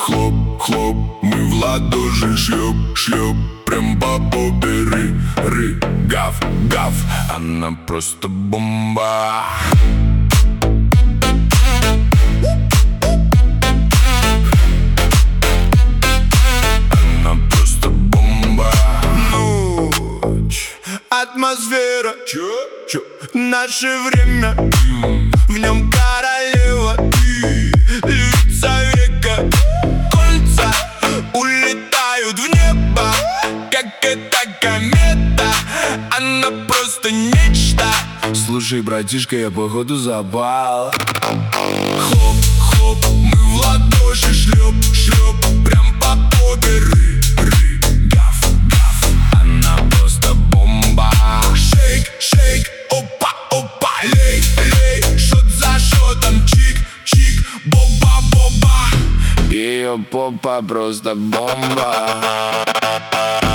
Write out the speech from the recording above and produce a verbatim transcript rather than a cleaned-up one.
хлоп, хлоп, мы в ладоши шлеп, шлеп, прям по попе ры, ры, гав, гав. Она просто бомба. Она просто бомба. Ночь, атмосфера, Чё? Чё? наше время, в нем королева ты, лица века. Кольца улетают в небо, как эта комета. Она просто нечто. Слушай, братишка, я походу запал. Хлоп, хлоп, мы в ладоши шлеп, шлеп, прям по попе ры, ры, гав, гав. Она просто бомба. Шейк, шейк, опа, опа, лей, лей, шот за шотом, чик, чик, боба, боба. Ее попа просто бомба.